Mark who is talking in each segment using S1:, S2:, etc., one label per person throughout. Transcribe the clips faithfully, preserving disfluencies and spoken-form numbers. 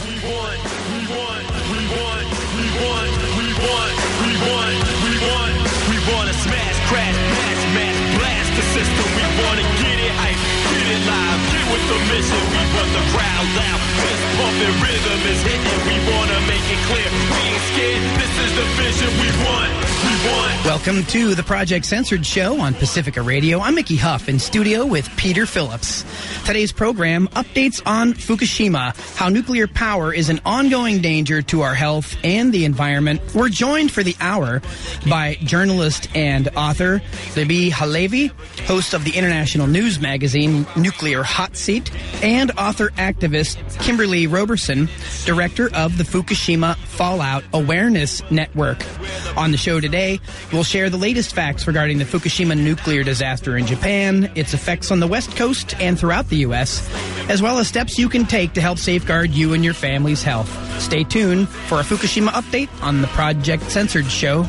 S1: We want, we want, we want, we want, we want, we want, we want, we want to smash, crash, mash, mash, blast the system. We want to get it hype, get it live, get with the mission. We want the crowd loud, fist pumping, rhythm is hitting. We want to make it clear, we ain't scared. This is the vision we want, we want.
S2: Welcome to the Project Censored Show on Pacifica Radio. I'm Mickey Huff in studio with Peter Phillips. Today's program updates on Fukushima, how nuclear power is an ongoing danger to our health and the environment. We're joined for the hour by journalist and author Libby Halevi, host of the international news magazine Nuclear Hot Seat, and author-activist Kimberly Roberson, director of the Fukushima Fallout Awareness Network. On the show today, we'll share the latest facts regarding the Fukushima nuclear disaster in Japan, its effects on the West Coast and throughout the U S, as well as steps you can take to help safeguard you and your family's health. Stay tuned for a Fukushima update on the Project Censored Show.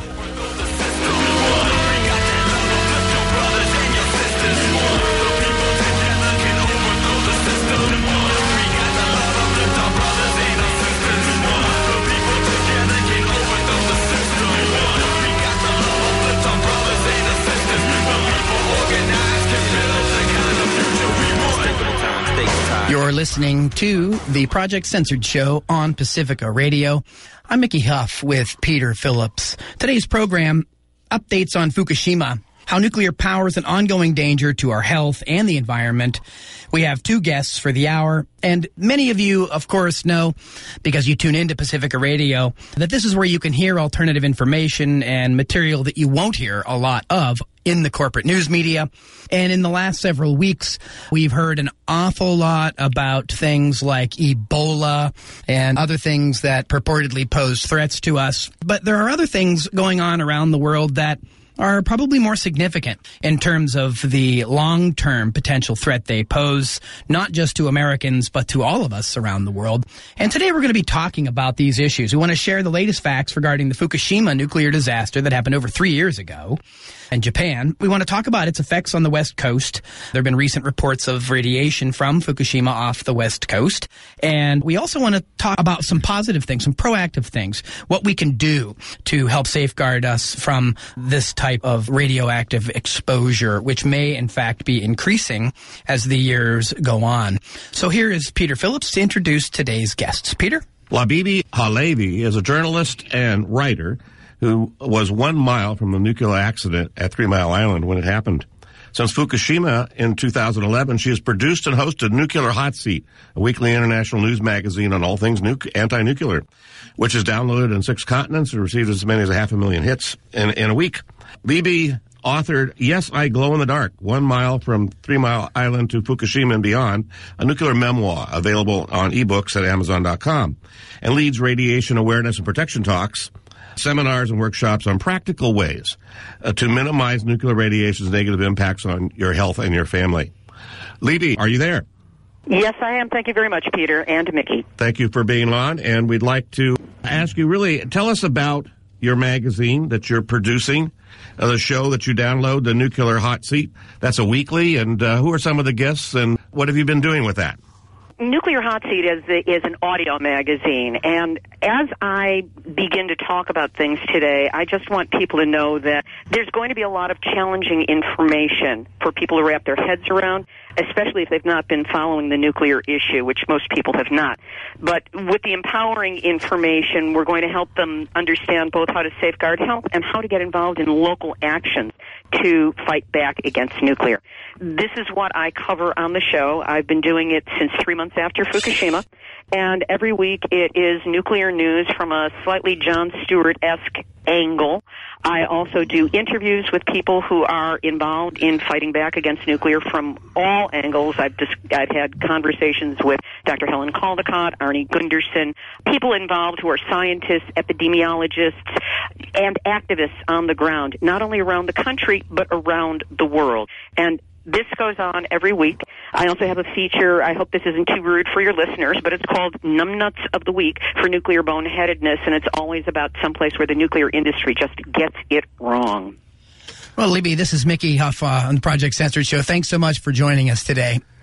S2: You're listening to the Project Censored Show on Pacifica Radio. I'm Mickey Huff with Peter Phillips. Today's program updates on Fukushima, how nuclear power is an ongoing danger to our health and the environment. We have two guests for the hour, and many of you, of course, know, because you tune into Pacifica Radio, that this is where you can hear alternative information and material that you won't hear a lot of in the corporate news media. And in the last several weeks, we've heard an awful lot about things like Ebola and other things that purportedly pose threats to us. But there are other things going on around the world that are probably more significant in terms of the long-term potential threat they pose, not just to Americans, but to all of us around the world. And today we're going to be talking about these issues. We want to share the latest facts regarding the Fukushima nuclear disaster that happened over three years ago in Japan. We want to talk about its effects on the West Coast. There have been recent reports of radiation from Fukushima off the West Coast. And we also want to talk about some positive things, some proactive things, what we can do to help safeguard us from this type of radioactive exposure, which may, in fact, be increasing as the years go on. So here is Peter Phillips to introduce today's guests. Peter?
S3: Libby Halevi is a journalist and writer who was one mile from the nuclear accident at Three Mile Island when it happened. Since Fukushima in two thousand eleven, she has produced and hosted Nuclear Hot Seat, a weekly international news magazine on all things nu- anti-nuclear, which is downloaded in six continents and received as many as a half a million hits in, in a week. Libby authored Yes, I Glow in the Dark, One Mile from Three Mile Island to Fukushima and Beyond, a nuclear memoir available on ebooks at amazon dot com, and leads radiation awareness and protection talks, seminars and workshops on practical ways uh, to minimize nuclear radiation's negative impacts on your health and your family. Libby, are you there?
S4: Yes, I am. Thank you very much, Peter and Mickey.
S3: Thank you for being on, and we'd like to ask you, really, tell us about your magazine that you're producing, uh, the show that you download, the Nuclear Hot Seat. That's a weekly, and uh, who are some of the guests, and what have you been doing with that?
S4: Nuclear Hot Seat is is an audio magazine, and as I begin to talk about things today, I just want people to know that there's going to be a lot of challenging information for people to wrap their heads around, especially if they've not been following the nuclear issue, which most people have not. But with the empowering information, we're going to help them understand both how to safeguard health and how to get involved in local actions to fight back against nuclear. This is what I cover on the show. I've been doing it since three months after Fukushima, and every week it is nuclear news from a slightly Jon Stewart-esque angle. I also do interviews with people who are involved in fighting back against nuclear from all angles. I've just, I've had conversations with Doctor Helen Caldicott, Arnie Gunderson, people involved who are scientists, epidemiologists, and activists on the ground, not only around the country, but around the world. And this goes on every week. I also have a feature, I hope this isn't too rude for your listeners, but it's called Numbnuts of the Week for Nuclear Boneheadedness, and it's always about someplace where the nuclear industry just gets it wrong.
S2: Well, Libby, this is Mickey Huff uh, on the Project Censored Show. Thanks so much for joining us today.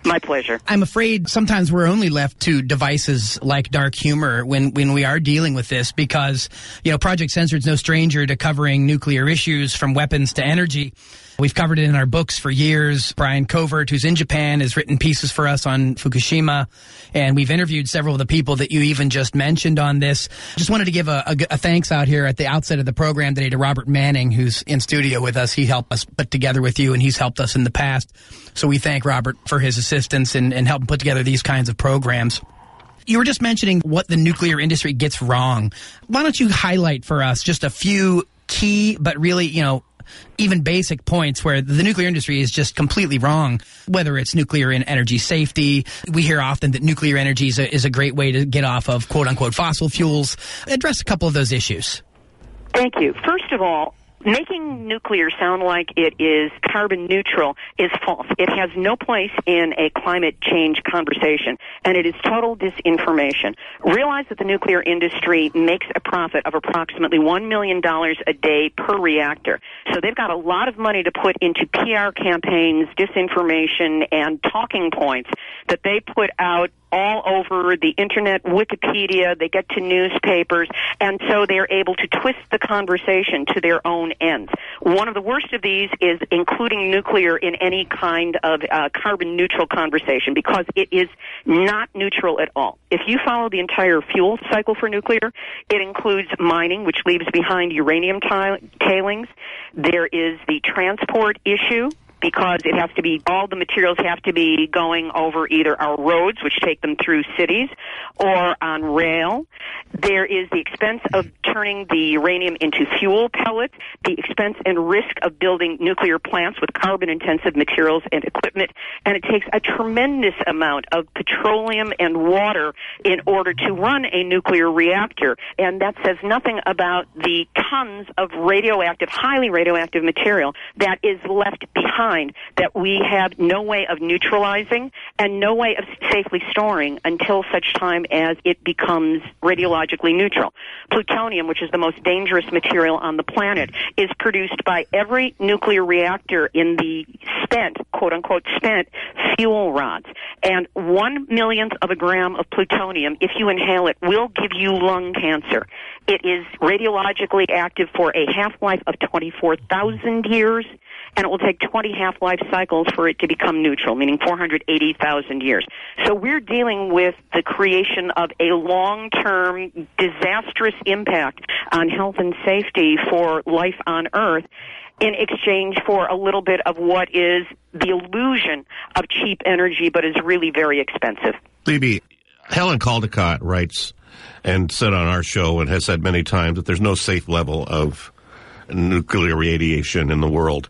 S4: My pleasure.
S2: I'm afraid sometimes we're only left to devices like dark humor when, when we are dealing with this because, you know, Project Censored's no stranger to covering nuclear issues from weapons to energy. We've covered it in our books for years. Brian Covert, who's in Japan, has written pieces for us on Fukushima, and we've interviewed several of the people that you even just mentioned on this. Just wanted to give a, a, a thanks out here at the outset of the program today to Robert Manning, who's in studio with us. He helped us put together with you, and he's helped us in the past. So we thank Robert for his assistance in, in helping put together these kinds of programs. You were just mentioning what the nuclear industry gets wrong. Why don't you highlight for us just a few key, but really, you know, even basic points where the nuclear industry is just completely wrong, whether it's nuclear and energy safety. We hear often that nuclear energy is a, is a great way to get off of quote-unquote fossil fuels. Address a couple of those issues.
S4: Thank you. First of all, making nuclear sound like it is carbon neutral is false. It has no place in a climate change conversation, and it is total disinformation. Realize that the nuclear industry makes a profit of approximately one million dollars a day per reactor. So they've got a lot of money to put into P R campaigns, disinformation, and talking points that they put out all over the internet, Wikipedia, they get to newspapers, and so they're able to twist the conversation to their own ends. One of the worst of these is including nuclear in any kind of uh, carbon neutral conversation because it is not neutral at all. If you follow the entire fuel cycle for nuclear, it includes mining, which leaves behind uranium t- tailings. There is the transport issue, because it has to be, all the materials have to be going over either our roads, which take them through cities, or on rail. There is the expense of turning the uranium into fuel pellets, the expense and risk of building nuclear plants with carbon-intensive materials and equipment, and it takes a tremendous amount of petroleum and water in order to run a nuclear reactor. And that says nothing about the tons of radioactive, highly radioactive material that is left behind that we have no way of neutralizing and no way of safely storing until such time as it becomes radiologically neutral. Plutonium, which is the most dangerous material on the planet, is produced by every nuclear reactor in the spent, quote-unquote, spent fuel rods. And one millionth of a gram of plutonium, if you inhale it, will give you lung cancer. It is radiologically active for a half-life of twenty-four thousand years, and it will take twenty half-life cycles for it to become neutral, meaning four hundred eighty thousand years. So we're dealing with the creation of a long-term disastrous impact on health and safety for life on Earth in exchange for a little bit of what is the illusion of cheap energy, but is really very expensive.
S3: Libby, Helen Caldicott writes and said on our show and has said many times that there's no safe level of nuclear radiation in the world.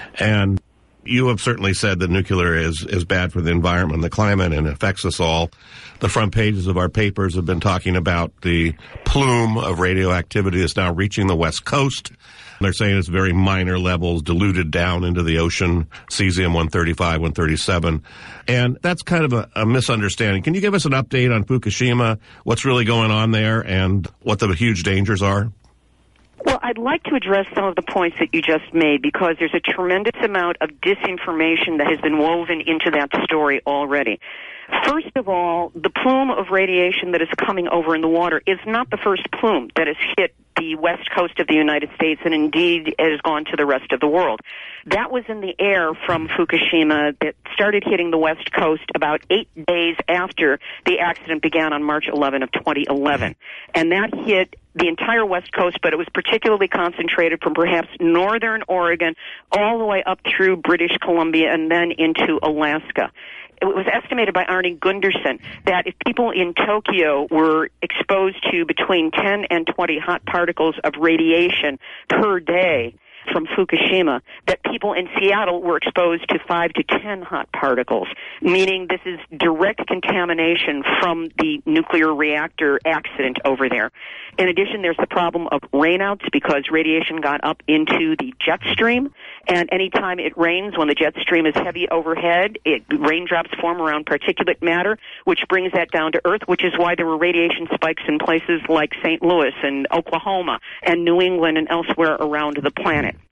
S3: And you have certainly said that nuclear is, is bad for the environment and the climate and affects us all. The front pages of our papers have been talking about the plume of radioactivity that's now reaching the West Coast. They're saying it's very minor levels, diluted down into the ocean, cesium one thirty-five, one thirty-seven. And that's kind of a, a misunderstanding. Can you give us an update on Fukushima, what's really going on there, and what the huge dangers are?
S4: Well, I'd like to address some of the points that you just made because there's a tremendous amount of disinformation that has been woven into that story already. First of all, the plume of radiation that is coming over in the water is not the first plume that has hit the west coast of the United States and indeed has gone to the rest of the world. That was in the air from Fukushima that started hitting the west coast about eight days after the accident began on March eleventh of twenty eleven. And that hit the entire west coast, but it was particularly concentrated from perhaps northern Oregon all the way up through British Columbia and then into Alaska. It was estimated by Arnie Gunderson that if people in Tokyo were exposed to between ten and twenty hot particles of radiation per day from Fukushima, that people in Seattle were exposed to five to ten hot particles, meaning this is direct contamination from the nuclear reactor accident over there. In addition, there's the problem of rainouts because radiation got up into the jet stream, and anytime it rains, when the jet stream is heavy overhead, it, raindrops form around particulate matter, which brings that down to Earth, which is why there were radiation spikes in places like Saint Louis and Oklahoma and New England and elsewhere around the planet.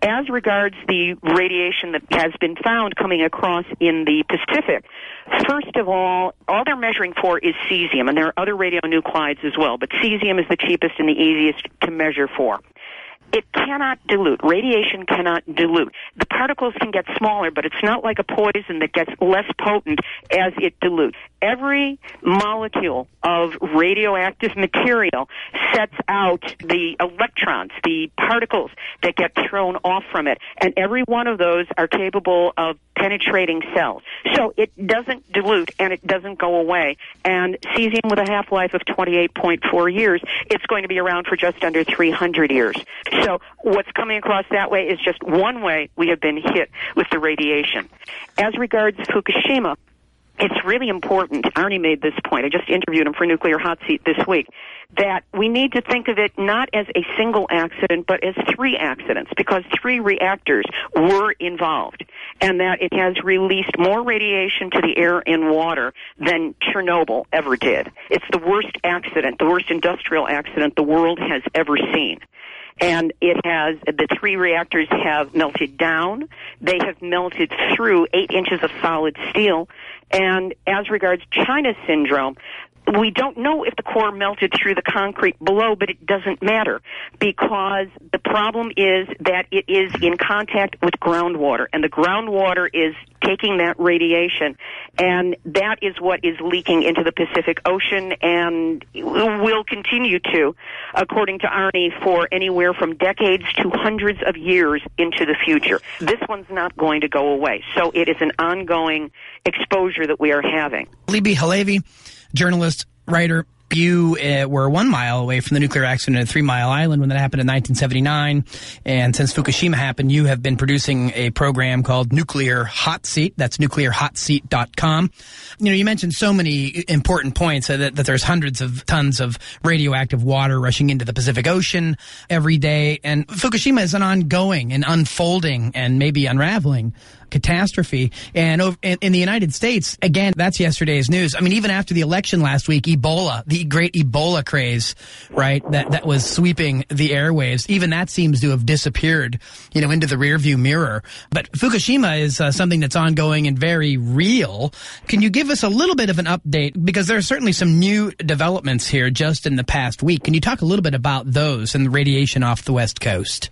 S4: As regards the radiation that has been found coming across in the Pacific, first of all, all they're measuring for is cesium, and there are other radionuclides as well, but cesium is the cheapest and the easiest to measure for. It cannot dilute. Radiation cannot dilute. The particles can get smaller, but it's not like a poison that gets less potent as it dilutes. Every molecule of radioactive material sets out the electrons, the particles that get thrown off from it, and every one of those are capable of penetrating cells. So it doesn't dilute and it doesn't go away. And cesium, with a half-life of twenty-eight point four years, it's going to be around for just under three hundred years. So what's coming across that way is just one way we have been hit with the radiation. As regards Fukushima, it's really important. Arnie made this point. I just interviewed him for Nuclear Hot Seat this week, that we need to think of it not as a single accident, but as three accidents, because three reactors were involved, and that it has released more radiation to the air and water than Chernobyl ever did. It's the worst accident, the worst industrial accident the world has ever seen. And it has, the three reactors have melted down. They have melted through eight inches of solid steel. And as regards China syndrome, we don't know if the core melted through the concrete below, but it doesn't matter, because the problem is that it is in contact with groundwater, and the groundwater is taking that radiation, and that is what is leaking into the Pacific Ocean and will continue to, according to Arnie, for anywhere from decades to hundreds of years into the future. This one's not going to go away, so it is an ongoing exposure that we are having.
S2: Libby Halevi, journalist, writer, you uh, were one mile away from the nuclear accident at Three Mile Island when that happened in nineteen seventy-nine. And since Fukushima happened, you have been producing a program called Nuclear Hot Seat. That's nuclear hot seat dot com. You know, you mentioned so many important points uh, that, that there's hundreds of tons of radioactive water rushing into the Pacific Ocean every day. And Fukushima is an ongoing and unfolding and maybe unraveling catastrophe. And over, in, in the United States, again, that's yesterday's news. I mean, even after the election last week, Ebola, the great Ebola craze, right, that, that was sweeping the airwaves, even that seems to have disappeared, you know, into the rearview mirror. But Fukushima is uh, something that's ongoing and very real. Can you give us a little bit of an update? Because there are certainly some new developments here just in the past week. Can you talk a little bit about those and the radiation off the West Coast?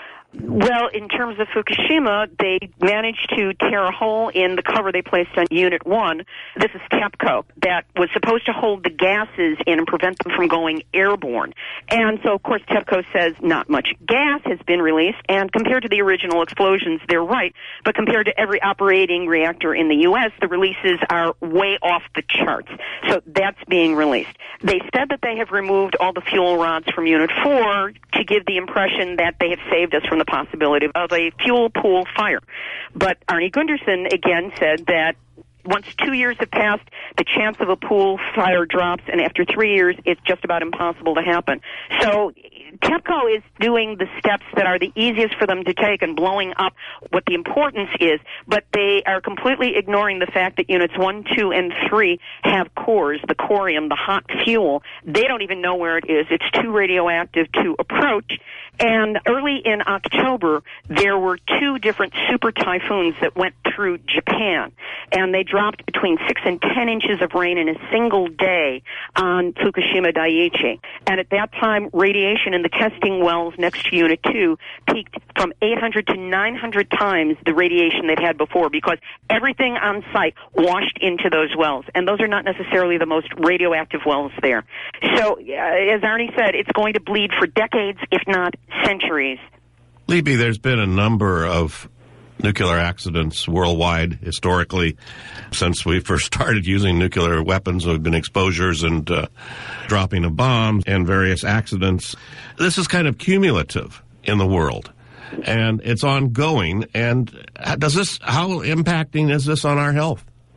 S4: Well, in terms of Fukushima, they managed to tear a hole in the cover they placed on Unit one. This is TEPCO, that was supposed to hold the gases in and prevent them from going airborne. And so, of course, TEPCO says not much gas has been released, and compared to the original explosions, they're right. But compared to every operating reactor in the U S, the releases are way off the charts. So that's being released. They said that they have removed all the fuel rods from Unit four to give the impression that they have saved us from the possibility of a fuel pool fire. But Arnie Gundersen again said that once two years have passed, the chance of a pool fire drops, and after three years, it's just about impossible to happen. So TEPCO is doing the steps that are the easiest for them to take and blowing up what the importance is, but they are completely ignoring the fact that units one, two, and three have cores, the corium, the hot fuel. They don't even know where it is. It's too radioactive to approach. And early in October, there were two different super typhoons that went through Japan, and they dropped between six and ten inches of rain in a single day on Fukushima Daiichi. And at that time, radiation in the testing wells next to Unit two peaked from eight hundred to nine hundred times the radiation they'd had before, because everything on site washed into those wells, and those are not necessarily the most radioactive wells there. So, uh, as Arnie said, it's going to bleed for decades, if not centuries.
S3: Libby, there's been a number of nuclear accidents worldwide historically since we first started using nuclear weapons. There have been exposures and uh, dropping of bombs and various accidents. This is kind of cumulative in the world, and it's ongoing. And does this, how impacting is this on our health?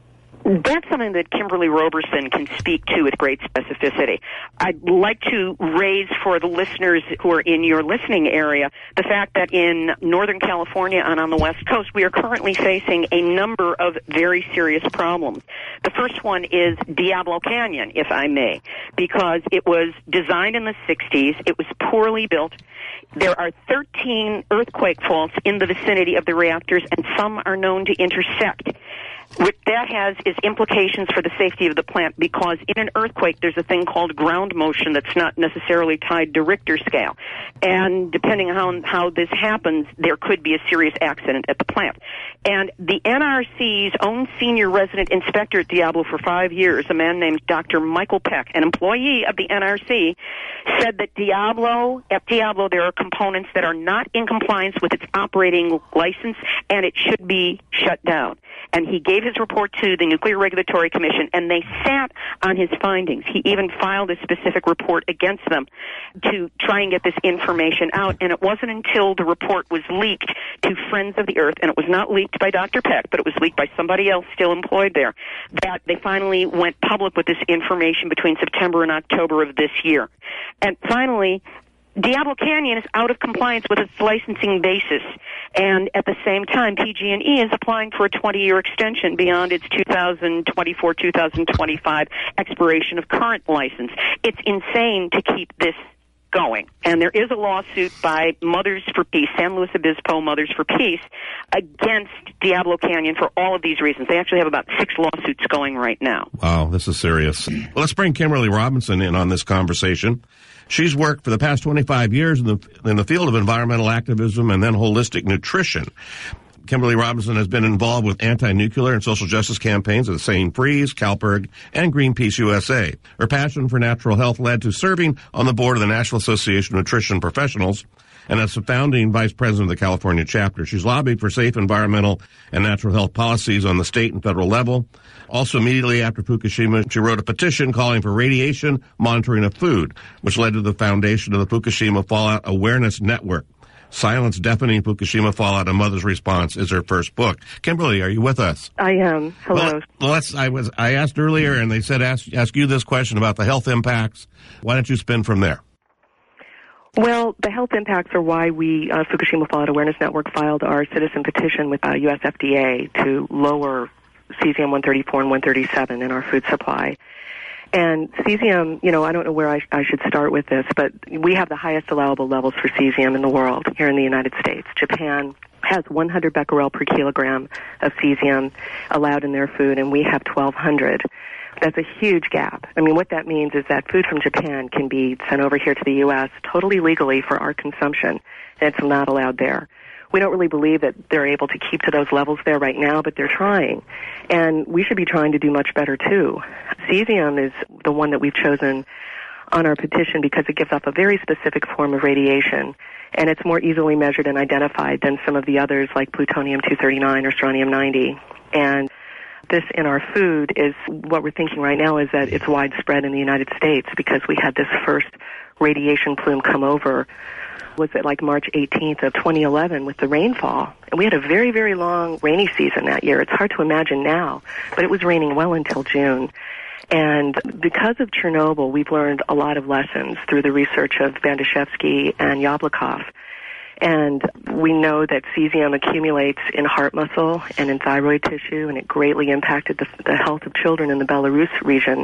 S4: That's something that Kimberly Roberson can speak to with great specificity. I'd like to raise for the listeners who are in your listening area the fact that in Northern California and on the West Coast, we are currently facing a number of very serious problems. The first one is Diablo Canyon, if I may, because it was designed in the sixties. It was poorly built. There are thirteen earthquake faults in the vicinity of the reactors, and some are known to intersect. What that has is implications for the safety of the plant, because in an earthquake there's a thing called ground motion that's not necessarily tied to Richter scale. And depending on how, how this happens, there could be a serious accident at the plant. And the N R C's own senior resident inspector at Diablo for five years, a man named Doctor Michael Peck, an employee of the N R C, said that Diablo, at Diablo there are components that are not in compliance with its operating license, and it should be shut down. And he gave his report to the Nuclear Regulatory Commission, and they sat on his findings. He even filed a specific report against them to try and get this information out, and it wasn't until the report was leaked to Friends of the Earth, and it was not leaked by Doctor Peck, but it was leaked by somebody else still employed there, that they finally went public with this information between September and October of this year. And finally, Diablo Canyon is out of compliance with its licensing basis, and at the same time, P G and E is applying for a twenty-year extension beyond its two thousand twenty-four two thousand twenty-five expiration of current license. It's insane to keep this going. And there is a lawsuit by Mothers for Peace, San Luis Obispo Mothers for Peace, against Diablo Canyon for all of these reasons. They actually have about six lawsuits going right now.
S3: Wow, this is serious. Well, let's bring Kimberly Roberson in on this conversation. She's worked for the past twenty-five years in the in the field of environmental activism and then holistic nutrition. Kimberly Roberson has been involved with anti-nuclear and social justice campaigns at Sane Freeze, CalPERG, and Greenpeace U S A. Her passion for natural health led to serving on the board of the National Association of Nutrition Professionals, and as the founding vice president of the California chapter. She's lobbied for safe environmental and natural health policies on the state and federal level. Also, immediately after Fukushima, she wrote a petition calling for radiation monitoring of food, which led to the foundation of the Fukushima Fallout Awareness Network. Silence Deafening Fukushima Fallout: A Mother's Response is her first book. Kimberly, are you with us?
S5: I am. Hello.
S3: Well, let's, I was I asked earlier, and they said ask, ask you this question about the health impacts. Why don't you spin from there?
S5: Well, the health impacts are why we, uh, Fukushima Fallout Awareness Network, filed our citizen petition with uh, U S F D A to lower cesium one thirty-four and one thirty-seven in our food supply. And cesium, you know, I don't know where I, sh- I should start with this, but we have the highest allowable levels for cesium in the world here in the United States. Japan has one hundred becquerel per kilogram of cesium allowed in their food, and we have twelve hundred. That's a huge gap. I mean, what that means is that food from Japan can be sent over here to the U S totally legally for our consumption, and it's not allowed there. We don't really believe that they're able to keep to those levels there right now, but they're trying. And we should be trying to do much better, too. Cesium is the one that we've chosen on our petition because it gives off a very specific form of radiation, and it's more easily measured and identified than some of the others like plutonium two thirty-nine or strontium ninety. And this in our food is what we're thinking right now is that it's widespread in the United States because we had this first radiation plume come over, was it like March eighteenth of twenty eleven with the rainfall. And we had a very, very long rainy season that year. It's hard to imagine now, but it was raining well until June. And because of Chernobyl, we've learned a lot of lessons through the research of Bandashevsky and Yablokov. And we know that cesium accumulates in heart muscle and in thyroid tissue, and it greatly impacted the, the health of children in the Belarus region.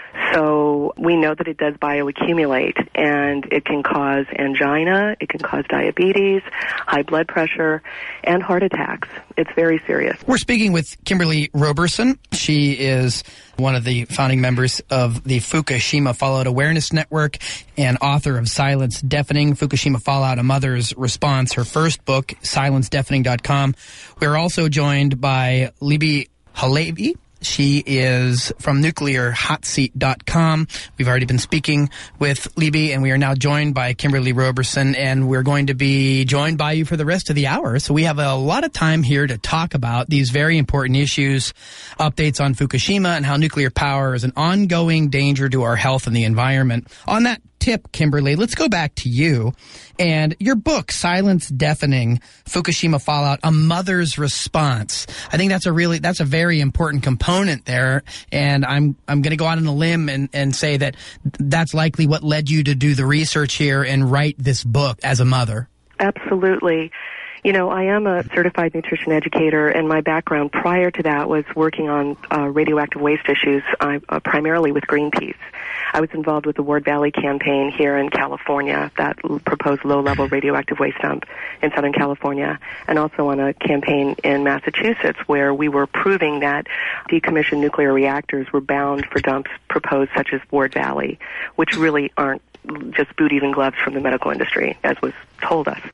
S5: So we know that it does bioaccumulate, and it can cause angina, it can cause diabetes, high blood pressure, and heart attacks. It's very serious.
S2: We're speaking with Kimberly Roberson. She is one of the founding members of the Fukushima Fallout Awareness Network and author of Silence Deafening, Fukushima Fallout: A Mother's Response, her first book, silence deafening dot com. We're also joined by Libby Halevi. She is from nuclear hot seat dot com. We've already been speaking with Libby, and we are now joined by Kimberly Roberson, and we're going to be joined by you for the rest of the hour. So we have a lot of time here to talk about these very important issues, updates on Fukushima and how nuclear power is an ongoing danger to our health and the environment. On that tip, Kimberly, let's go back to you and your book, Silence Deafening, Fukushima Fallout, A Mother's Response. I think that's a really, that's a very important component there. And I'm, I'm going to go out on a limb and, and say that that's likely what led you to do the research here and write this book as a mother.
S5: Absolutely. You know, I am a certified nutrition educator, and my background prior to that was working on uh, radioactive waste issues, uh, uh, primarily with Greenpeace. I was involved with the Ward Valley campaign here in California, that l- proposed low-level radioactive waste dump in Southern California, and also on a campaign in Massachusetts where we were proving that decommissioned nuclear reactors were bound for dumps proposed such as Ward Valley, which really aren't just booties and gloves from the medical industry, as was told us.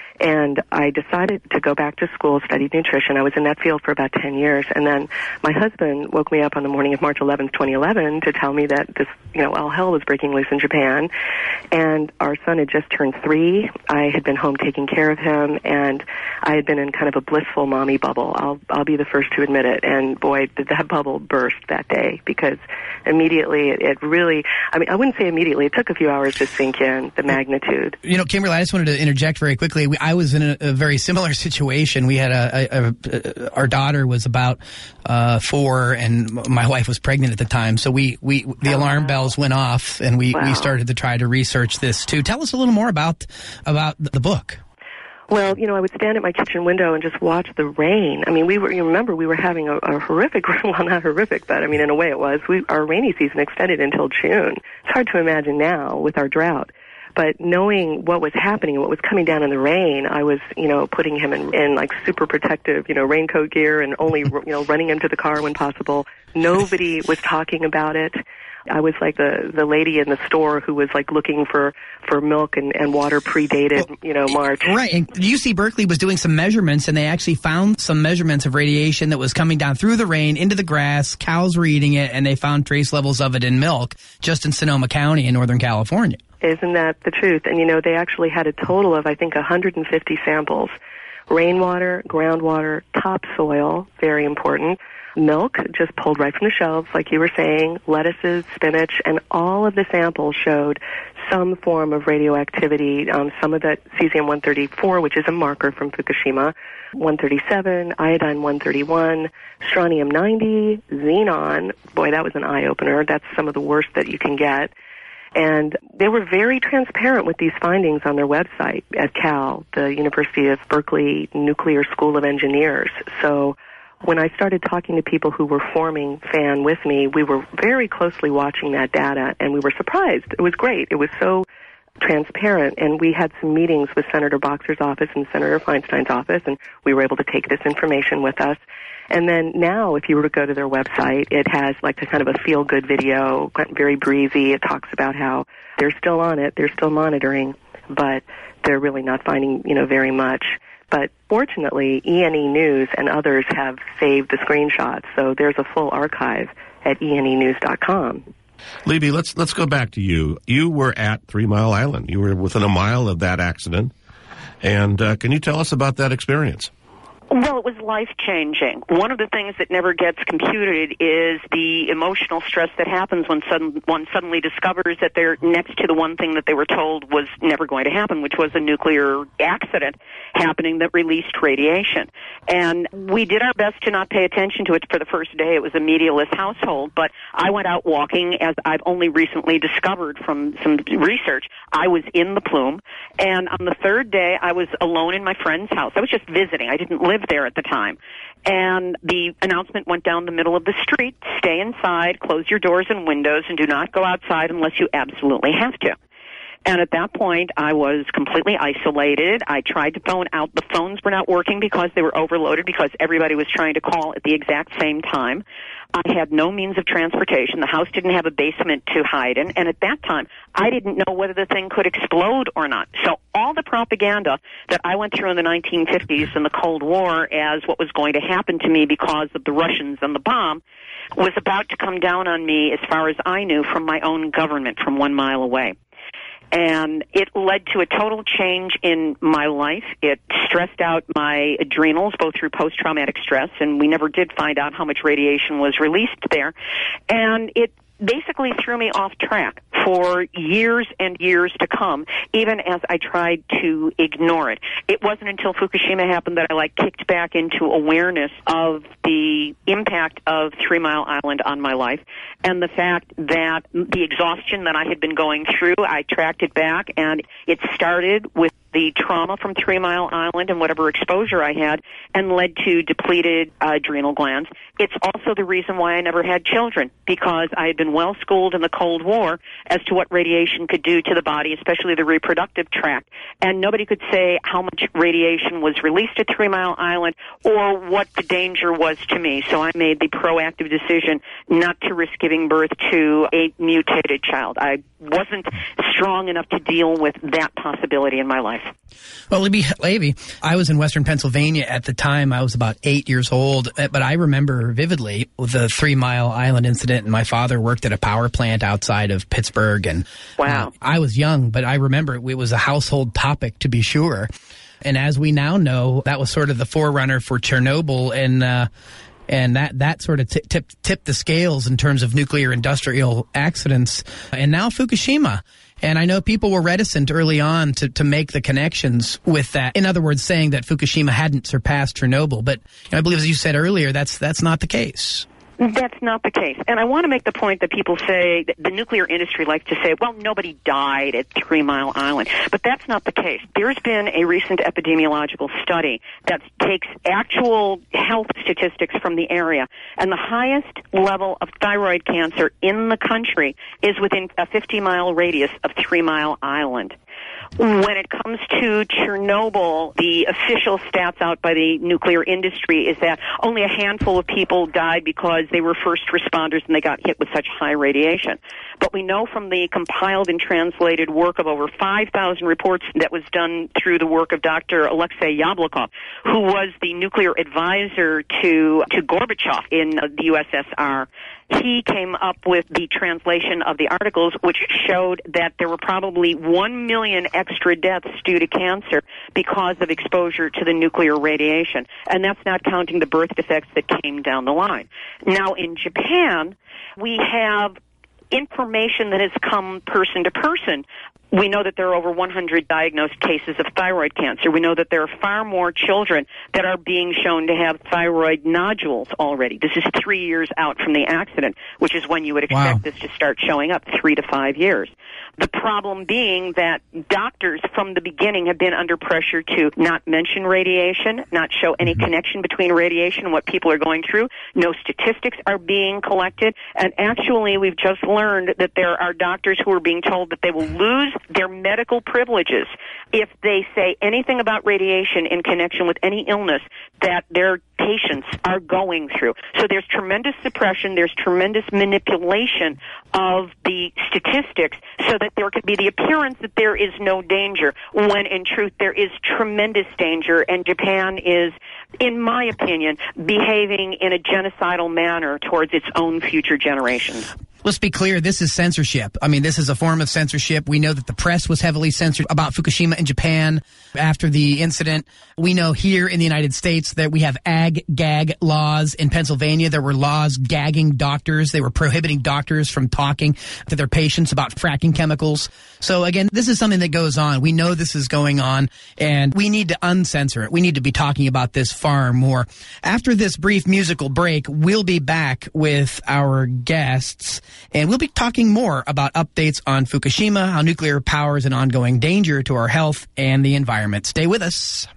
S5: And I decided to go back to school, studied nutrition. I was in that field for about ten years. And then my husband woke me up on the morning of March eleventh, twenty eleven to tell me that this, you know, all hell was breaking loose in Japan. And our son had just turned three. I had been home taking care of him, and I had been in kind of a blissful mommy bubble. I'll, I'll be the first to admit it. And boy, did that bubble burst that day, because immediately it, it really, I mean, I wouldn't say immediately. It took a few hours to sink in, the magnitude.
S2: You know, Kimberly, I just wanted to interject very quickly. We, I was in a, a very similar situation. We had a, a, a our daughter was about uh, four, and my wife was pregnant at the time. So we, we the
S5: oh,
S2: alarm
S5: wow.
S2: bells went off, and we,
S5: wow.
S2: we started to try to research this too. Tell us a little more about about the book.
S5: Well, you know, I would stand at my kitchen window and just watch the rain. I mean, we were, you remember, we were having a, a horrific, well, not horrific, but I mean, in a way it was. We, our rainy season extended until June. It's hard to imagine now with our drought. But knowing what was happening, what was coming down in the rain, I was, you know, putting him in, in like super protective, you know, raincoat gear and only, you know, running him to the car when possible. Nobody was talking about it. I was like the the lady in the store who was like looking for, for milk and, and water predated, well, you know, March.
S2: Right. And U C Berkeley was doing some measurements, and they actually found some measurements of radiation that was coming down through the rain into the grass. Cows were eating it, and they found trace levels of it in milk just in Sonoma County in Northern California.
S5: Isn't that the truth? And, you know, they actually had a total of, I think, one hundred fifty samples. Rainwater, groundwater, topsoil, very important. Milk, just pulled right from the shelves, like you were saying, lettuces, spinach, and all of the samples showed some form of radioactivity. Um, some of it, cesium one thirty-four, which is a marker from Fukushima, one thirty-seven, iodine one thirty-one, strontium ninety, xenon. Boy, that was an eye-opener. That's some of the worst that you can get. And they were very transparent with these findings on their website at Cal, the University of Berkeley Nuclear School of Engineers. So when I started talking to people who were forming FAN with me, we were very closely watching that data, and we were surprised. It was great. It was so transparent, and we had some meetings with Senator Boxer's office and Senator Feinstein's office, and we were able to take this information with us. And then now, if you were to go to their website, it has like a kind of a feel-good video, very breezy. It talks about how they're still on it, they're still monitoring, but they're really not finding, you know, very much. But fortunately, E N E News and others have saved the screenshots, so there's a full archive at E N E news dot com.
S3: Libby, let's let's go back to you. You were at Three Mile Island. You were within a mile of that accident. And uh, can you tell us about that experience?
S4: Well, it was life-changing. One of the things that never gets computed is the emotional stress that happens when sudden, one suddenly discovers that they're next to the one thing that they were told was never going to happen, which was a nuclear accident happening that released radiation. And we did our best to not pay attention to it for the first day. It was a medialess household, but I went out walking, as I've only recently discovered from some research. I was in the plume, and on the third day, I was alone in my friend's house. I was just visiting. I didn't live there at the time. And the announcement went down the middle of the street: stay inside, close your doors and windows, and do not go outside unless you absolutely have to. And at that point, I was completely isolated. I tried to phone out. The phones were not working because they were overloaded, because everybody was trying to call at the exact same time. I had no means of transportation. The house didn't have a basement to hide in. And at that time, I didn't know whether the thing could explode or not. So all the propaganda that I went through in the nineteen fifties and the Cold War as what was going to happen to me because of the Russians and the bomb was about to come down on me, as far as I knew, from my own government from one mile away. And it led to a total change in my life. It stressed out my adrenals, both through post-traumatic stress, and we never did find out how much radiation was released there. And it basically threw me off track for years and years to come, even as I tried to ignore it. It wasn't until Fukushima happened that I like kicked back into awareness of the impact of Three Mile Island on my life and the fact that the exhaustion that I had been going through, I tracked it back, and it started with the trauma from Three Mile Island and whatever exposure I had, and led to depleted uh, adrenal glands. It's also the reason why I never had children, because I had been well schooled in the Cold War as to what radiation could do to the body, especially the reproductive tract. And nobody could say how much radiation was released at Three Mile Island or what the danger was to me. So I made the proactive decision not to risk giving birth to a mutated child. I wasn't strong enough to deal with that possibility in my life.
S2: Well, Libby Levy, I was in Western Pennsylvania at the time. I was about eight years old, but I remember vividly the Three Mile Island incident, and my father worked at a power plant outside of Pittsburgh. And
S4: wow.
S2: uh, I was young, but I remember it was a household topic, to be sure. And as we now know, that was sort of the forerunner for Chernobyl, and uh, and that, that sort of t- tipped, tipped the scales in terms of nuclear industrial accidents. And now Fukushima. And I know people were reticent early on to, to make the connections with that. In other words, saying that Fukushima hadn't surpassed Chernobyl. But you know, I believe, as you said earlier, that's that's not the case.
S4: That's not the case. And I want to make the point that people say, that the nuclear industry likes to say, well, nobody died at Three Mile Island. But that's not the case. There's been a recent epidemiological study that takes actual health statistics from the area. And the highest level of thyroid cancer in the country is within a fifty-mile radius of Three Mile Island. When it comes to Chernobyl, the official stats out by the nuclear industry is that only a handful of people died because they were first responders and they got hit with such high radiation. But we know from the compiled and translated work of over five thousand reports that was done through the work of Doctor Alexei Yablokov, who was the nuclear advisor to, to Gorbachev in the U S S R. He came up with the translation of the articles, which showed that there were probably one million extra deaths due to cancer because of exposure to the nuclear radiation. And that's not counting the birth defects that came down the line. Now, in Japan, we have information that has come person to person. We know that there are over one hundred diagnosed cases of thyroid cancer. We know that there are far more children that are being shown to have thyroid nodules already. This is three years out from the accident, which is when you would expect
S2: Wow.
S4: this to start showing up, three to five years. The problem being that doctors from the beginning have been under pressure to not mention radiation, not show any mm-hmm. connection between radiation and what people are going through. No statistics are being collected. And actually, we've just learned that there are doctors who are being told that they will lose their medical privileges if they say anything about radiation in connection with any illness that their patients are going through. So there's tremendous suppression, there's tremendous manipulation of the statistics so that there could be the appearance that there is no danger, when in truth there is tremendous danger, and Japan is, in my opinion, behaving in a genocidal manner towards its own future generations.
S2: Let's be clear, this is censorship. I mean, this is a form of censorship. We know that the press was heavily censored about Fukushima in Japan after the incident. We know here in the United States that we have ag-gag laws. In Pennsylvania, there were laws gagging doctors. They were prohibiting doctors from talking to their patients about fracking chemicals. So again, this is something that goes on. We know this is going on, and we need to uncensor it. We need to be talking about this far more. After this brief musical break, we'll be back with our guests. And we'll be talking more about updates on Fukushima, how nuclear power is an ongoing danger to our health and the environment. Stay with us.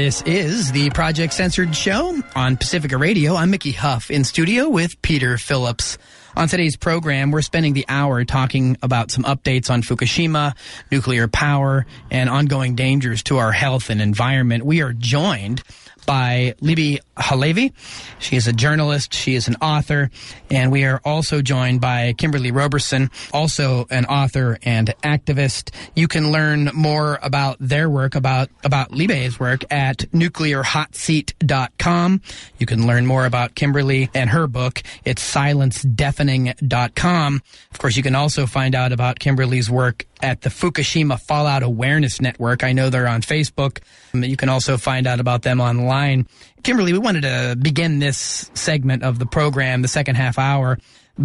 S2: This is the Project Censored Show on Pacifica Radio. I'm Mickey Huff in studio with Peter Phillips. On today's program, we're spending the hour talking about some updates on Fukushima, nuclear power, and ongoing dangers to our health and environment. We are joined by Libby Halevi. She is a journalist, she is an author, and we are also joined by Kimberly Roberson, also an author and activist. You can learn more about their work, about, about Libby's work, at nuclear hot seat dot com. You can learn more about Kimberly and her book. It's silence deafening dot com. Of course, you can also find out about Kimberly's work at the Fukushima Fallout Awareness Network. I know they're on Facebook. You can also find out about them online. Kimberly, we wanted to begin this segment of the program, the second half hour,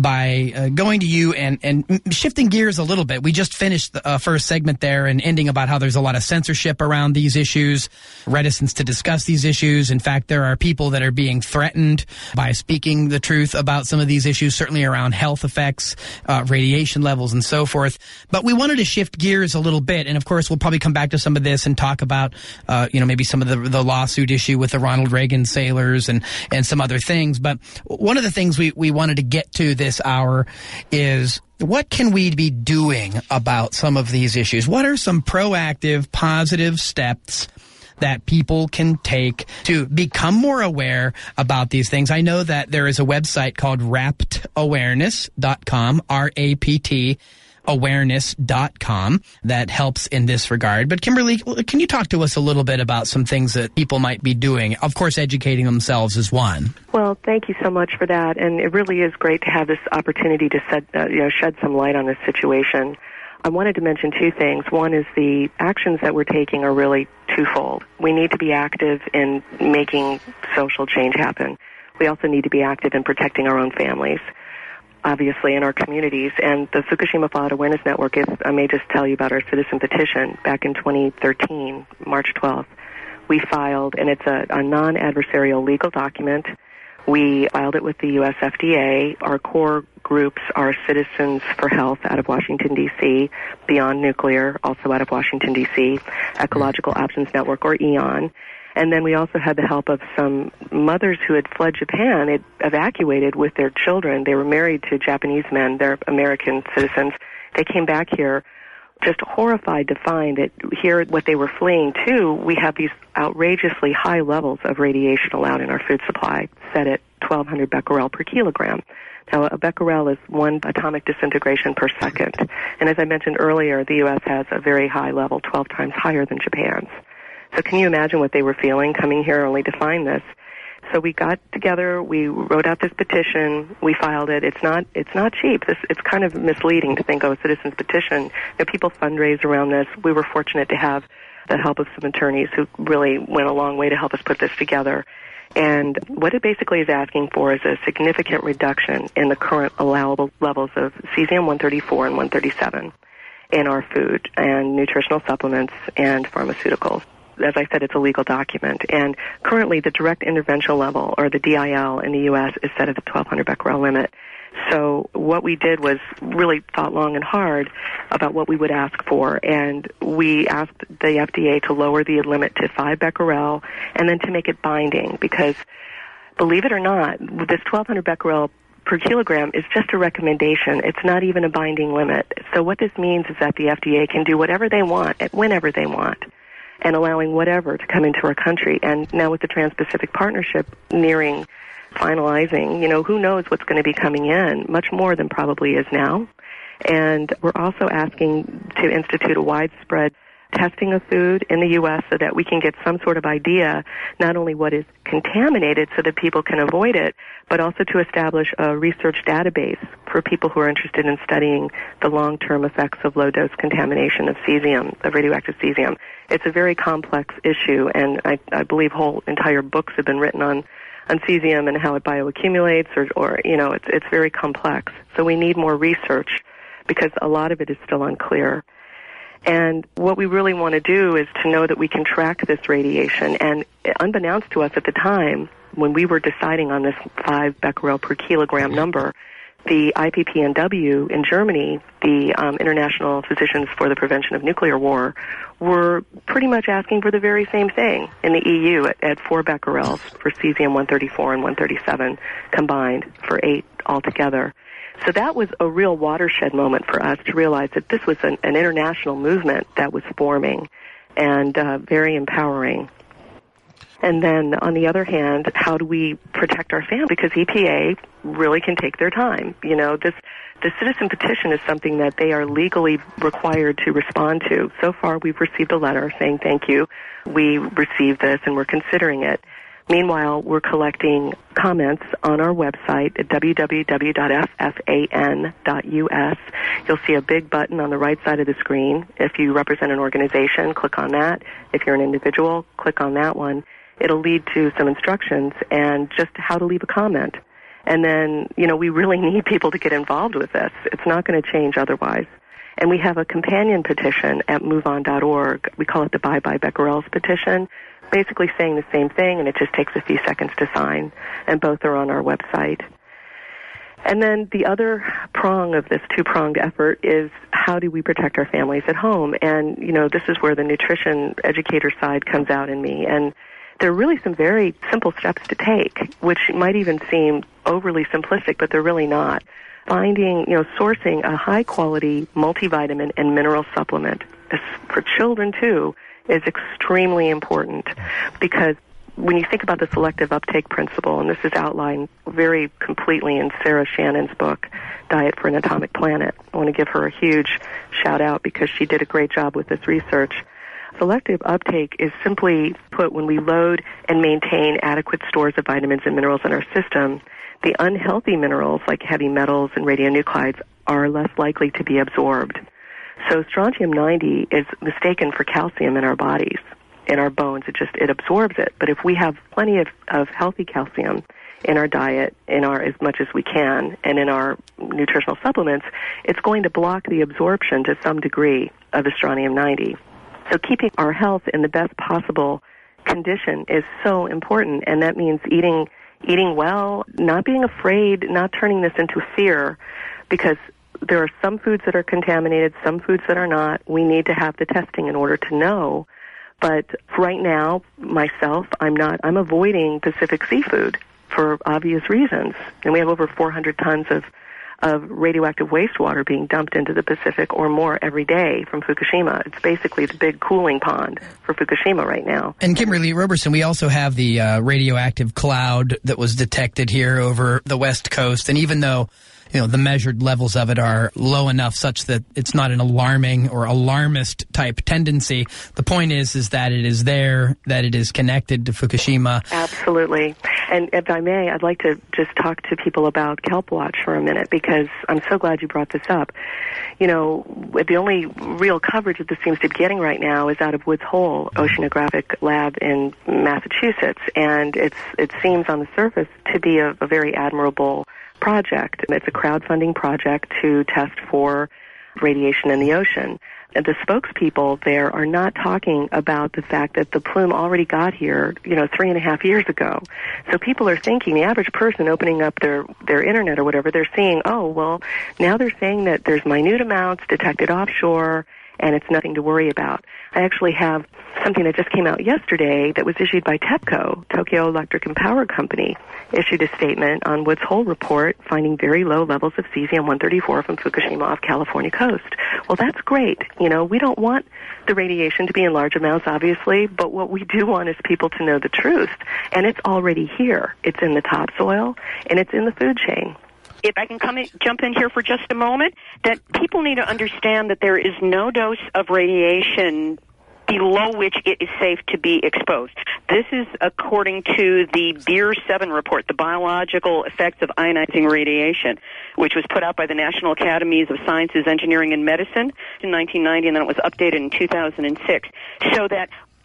S2: by uh, going to you and, and shifting gears a little bit. We just finished the uh, first segment there and ending about how there's a lot of censorship around these issues, reticence to discuss these issues. In fact, there are people that are being threatened by speaking the truth about some of these issues, certainly around health effects, uh, radiation levels, and so forth. But we wanted to shift gears a little bit, and of course, we'll probably come back to some of this and talk about, uh, you know, maybe some of the, the lawsuit issue with the Ronald Reagan sailors and, and some other things. But one of the things we, we wanted to get to this hour is, what can we be doing about some of these issues? What are some proactive, positive steps that people can take to become more aware about these things? I know that there is a website called rapt awareness dot com, R A P T awareness dot com, that helps in this regard. But Kimberly, can you talk to us a little bit about some things that people might be doing? Of course, educating themselves is one.
S5: Well, thank you so much for that, and it really is great to have this opportunity to set, uh, you know, shed some light on this situation. I wanted to mention two things. One is the actions that we're taking are really twofold. We need to be active in making social change happen. We also need to be active in protecting our own families, obviously, in our communities. And the Fukushima Fallout Awareness Network, if I may just tell you about our citizen petition, back in twenty thirteen, March twelfth, we filed, and it's a, a non-adversarial legal document. We filed it with the U S F D A. Our core groups are Citizens for Health out of Washington, D C, Beyond Nuclear, also out of Washington, D C, Ecological Options Network, or E O N. And then we also had the help of some mothers who had fled Japan, had evacuated with their children. They were married to Japanese men. They're American citizens. They came back here just horrified to find that here, what they were fleeing to, we have these outrageously high levels of radiation allowed in our food supply, set at twelve hundred becquerel per kilogram. Now, a becquerel is one atomic disintegration per second. And as I mentioned earlier, the U S has a very high level, twelve times higher than Japan's. So can you imagine what they were feeling coming here only to find this? So we got together, we wrote out this petition, we filed it. It's not it's not cheap. This it's kind of misleading to think, oh, a citizen's petition. You know, people fundraise around this. We were fortunate to have the help of some attorneys who really went a long way to help us put this together. And what it basically is asking for is a significant reduction in the current allowable levels of cesium one thirty-four and one thirty-seven in our food and nutritional supplements and pharmaceuticals. As I said, it's a legal document. And currently, the direct intervention level, or the D I L in the U S, is set at the twelve hundred becquerel limit. So what we did was really thought long and hard about what we would ask for. And we asked the F D A to lower the limit to five becquerel and then to make it binding. Because, believe it or not, this twelve hundred becquerel per kilogram is just a recommendation. It's not even a binding limit. So what this means is that the F D A can do whatever they want at whenever they want, and allowing whatever to come into our country. And now with the Trans-Pacific Partnership nearing finalizing, you know, who knows what's going to be coming in, much more than probably is now. And we're also asking to institute a widespread testing of food in the U S so that we can get some sort of idea, not only what is contaminated so that people can avoid it, but also to establish a research database for people who are interested in studying the long-term effects of low-dose contamination of cesium, of radioactive cesium. It's a very complex issue, and I, I believe whole entire books have been written on, on cesium and how it bioaccumulates, or, or you know, it's, it's very complex. So we need more research because a lot of it is still unclear. And what we really want to do is to know that we can track this radiation. And unbeknownst to us at the time, when we were deciding on this five becquerel per kilogram number, the I P P N W in Germany, the um, International Physicians for the Prevention of Nuclear War, were pretty much asking for the very same thing in the E U at, at four becquerels for cesium one thirty-four and one thirty-seven combined for eight altogether. So that was a real watershed moment for us to realize that this was an, an international movement that was forming and uh, very empowering. And then, on the other hand, how do we protect our family? Because E P A really can take their time. You know, this the citizen petition is something that they are legally required to respond to. So far, we've received a letter saying thank you. We received this, and we're considering it. Meanwhile, we're collecting comments on our website at w w w dot f f a n dot u s. You'll see a big button on the right side of the screen. If you represent an organization, click on that. If you're an individual, click on that one. It'll lead to some instructions and just how to leave a comment. And then, you know, we really need people to get involved with this. It's not going to change otherwise. And we have a companion petition at move on dot org. We call it the Bye Bye Becquerels petition, basically saying the same thing, and it just takes a few seconds to sign. And both are on our website. And then the other prong of this two-pronged effort is how do we protect our families at home? And, you know, this is where the nutrition educator side comes out in me. And there are really some very simple steps to take, which might even seem overly simplistic, but they're really not. Finding, you know, sourcing a high-quality multivitamin and mineral supplement, for children too, is extremely important because when you think about the selective uptake principle, and this is outlined very completely in Sarah Shannon's book, Diet for an Atomic Planet. I want to give her a huge shout-out because she did a great job with this research. Selective uptake is simply put when we load and maintain adequate stores of vitamins and minerals in our system, the unhealthy minerals like heavy metals and radionuclides are less likely to be absorbed. So strontium ninety is mistaken for calcium in our bodies, in our bones. It just, it absorbs it. But if we have plenty of, of healthy calcium in our diet, in our as much as we can, and in our nutritional supplements, it's going to block the absorption to some degree of the strontium ninety. So keeping our health in the best possible condition is so important, and that means eating eating well, not being afraid, not turning this into fear, because there are some foods that are contaminated, some foods that are not. We need to have the testing in order to know. But right now, myself, I'm not, I'm avoiding Pacific seafood for obvious reasons. And we have over four hundred tons of of radioactive wastewater being dumped into the Pacific or more every day from Fukushima. It's basically the big cooling pond for Fukushima right now.
S2: And Kimberly Roberson, we also have the uh, radioactive cloud that was detected here over the West Coast. And even though, you know, the measured levels of it are low enough such that it's not an alarming or alarmist type tendency, the point is is that it is there, that it is connected to Fukushima.
S5: Absolutely. And if I may, I'd like to just talk to people about Kelp Watch for a minute, because I'm so glad you brought this up. You know, the only real coverage that this seems to be getting right now is out of Woods Hole Oceanographic Lab in Massachusetts, and it's it seems on the surface to be a, a very admirable project. It's a crowdfunding project to test for radiation in the ocean. And the spokespeople there are not talking about the fact that the plume already got here, you know, three and a half years ago. So people are thinking, the average person opening up their, their internet or whatever, they're seeing, oh, well, now they're saying that there's minute amounts detected offshore and it's nothing to worry about. I actually have something that just came out yesterday that was issued by TEPCO, Tokyo Electric and Power Company, issued a statement on Woods Hole report finding very low levels of cesium one thirty-four from Fukushima off California coast. Well, that's great. You know, we don't want the radiation to be in large amounts, obviously, but what we do want is people to know the truth. And it's already here. It's in the topsoil, and it's in the food chain.
S4: If I can come in, jump in here for just a moment, that people need to understand that there is no dose of radiation below which it is safe to be exposed. This is according to the BEER seven report, the Biological Effects of Ionizing Radiation, which was put out by the National Academies of Sciences, Engineering, and Medicine in nineteen ninety, and then it was updated in two thousand six. So that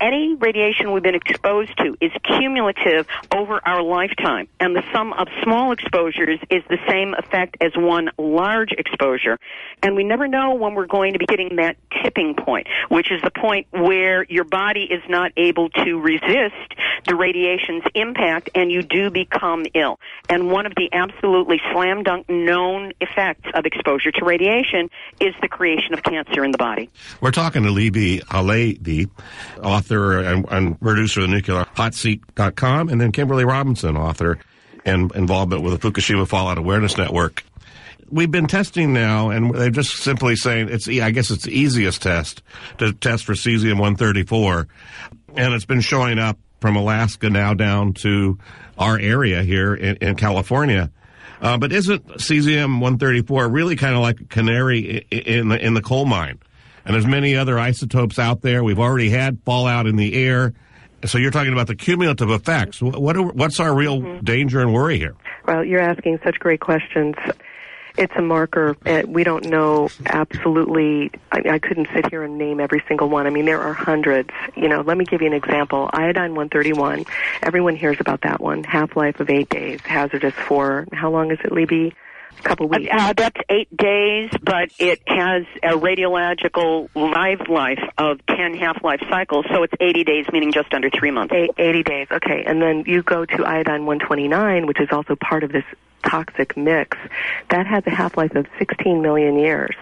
S4: any radiation we've been exposed to is cumulative over our lifetime, and the sum of small exposures is the same effect as one large exposure. And we never know when we're going to be hitting that tipping point, which is the point where your body is not able to resist the radiation's impact, and you do become ill. And one of the absolutely slam dunk known effects of exposure to radiation is the creation of cancer in the body.
S3: We're talking to Libbe HaLevy, author and, and producer of nuclear hot seat dot com, and then Kimberly Robinson, author and involvement with the Fukushima Fallout Awareness Network. We've been testing now, and they're just simply saying it's, I guess it's the easiest test to test for cesium one thirty-four, and it's been showing up from Alaska now down to our area here in, in California. Uh, but isn't cesium one thirty-four really kind of like a canary in the, in the coal mine? And there's many other isotopes out there. We've already had fallout in the air. So you're talking about the cumulative effects. What are, what's our real mm-hmm. danger and worry here?
S5: Well, you're asking such great questions. It's a marker. We don't know absolutely. I, I couldn't sit here and name every single one. I mean, there are hundreds. You know, let me give you an example. Iodine one thirty-one. Everyone hears about that one. Half-life of eight days. Hazardous for, how long is it, Libbe? A couple weeks.
S4: Uh, that's eight days, but it has a radiological live life of ten half-life cycles, so it's eighty days, meaning just under three months.
S5: eighty days, okay. And then you go to iodine one twenty-nine, which is also part of this toxic mix. That has a half-life of sixteen million years.